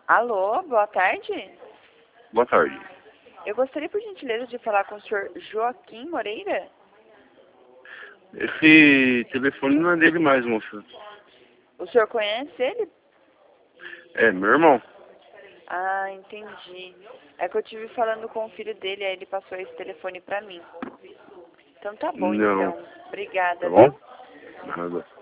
Alô, boa tarde. Boa tarde. Eu gostaria, por gentileza, de falar com o senhor Joaquim Moreira. Esse telefone não é dele mais, moça. O senhor conhece ele? É, meu irmão. Ah, entendi. É que eu estive falando com o filho dele, aí ele passou esse telefone pra mim. Então tá bom, Não. então. Obrigada, Tá bom? viu? Nada.